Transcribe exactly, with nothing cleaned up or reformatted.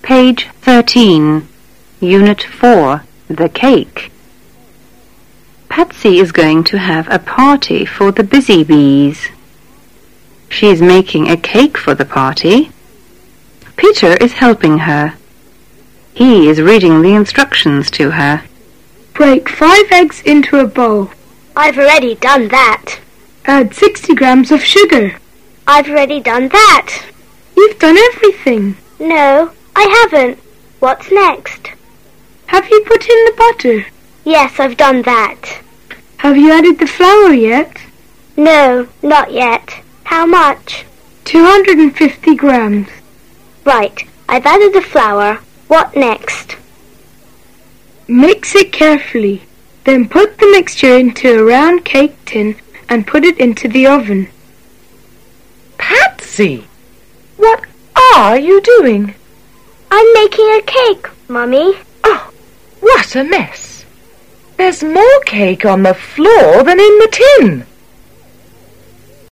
Page thirteen, Unit four, The Cake. Patsy is going to have a party for the Busy Bees. She is making a cake for the party. Peter is helping her. He is reading the instructions to her. Break five eggs into a bowl. I've already done that. Add sixty grams of sugar. I've already done that. You've done everything. No, I haven't. What's next? Have you put in the butter? Yes, I've done that. Have you added the flour yet? No, not yet. How much? two hundred fifty grams. Right, I've added the flour. What next? Mix it carefully. Then put the mixture into a round cake tin and put it into the oven. Patsy, what are you doing? I'm making a cake, Mummy. Oh, what a mess. There's more cake on the floor than in the tin.